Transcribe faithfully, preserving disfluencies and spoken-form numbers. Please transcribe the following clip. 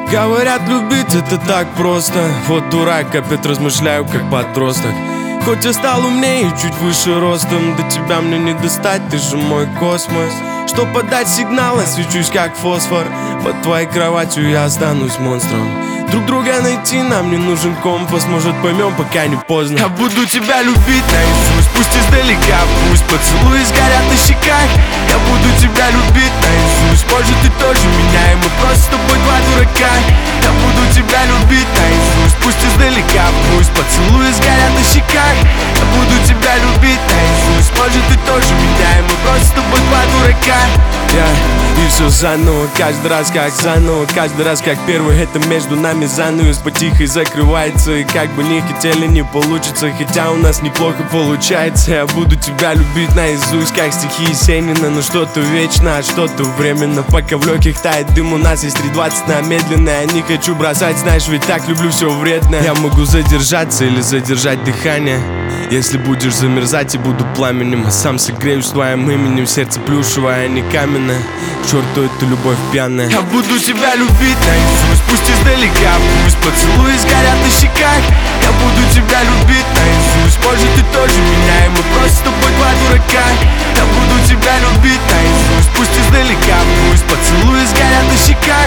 Говорят, любить это так просто. Вот дурак, опять размышляю, как подросток. Хоть я стал умнее и чуть выше ростом, до тебя мне не достать, ты же мой космос. Чтоб подать сигнал, я свечусь как фосфор. Под твоей кроватью я останусь монстром. Друг друга найти нам не нужен компас. Может поймем, пока не поздно. Я буду тебя любить наизусть, пусть издалека, пусть поцелуи сгорят на щеках. Я буду тебя любить наизусть, может ты тоже меня, и мы просто с тобой два дурака. Я буду тебя любить наизусть, пусть издалека, пусть поцелуи сгорят на щеках. Я буду тебя любить наизусть, может ты тоже меня, и мы просто с тобой два дурака. Yeah. И все заново, каждый раз как заново, каждый раз как первый. Это между нами занавес потихо закрывается. И как бы не хотели, не получится, хотя у нас неплохо получается. Я буду тебя любить наизусть, как стихи Есенина. Но что-то вечно, а что-то временно. Пока в легких тает дым, у нас есть три двадцать на медленное. Я не хочу бросать, знаешь, ведь так люблю все вредное. Я могу задержаться или задержать дыхание. Если будешь замерзать, я буду пламенем, а сам согреюсь твоим именем. Сердце плюшевое, а не каменное. К черту эту любовь пьяная. Я буду тебя любить наизусть, пусть издалека, пусть поцелуи сгорят на щеках. Я буду тебя любить наизусть, может ты тоже меня, и мы просто с тобой два дурака. Я буду тебя любить наизусть, пусть издалека, пусть поцелуи сгорят на щеках.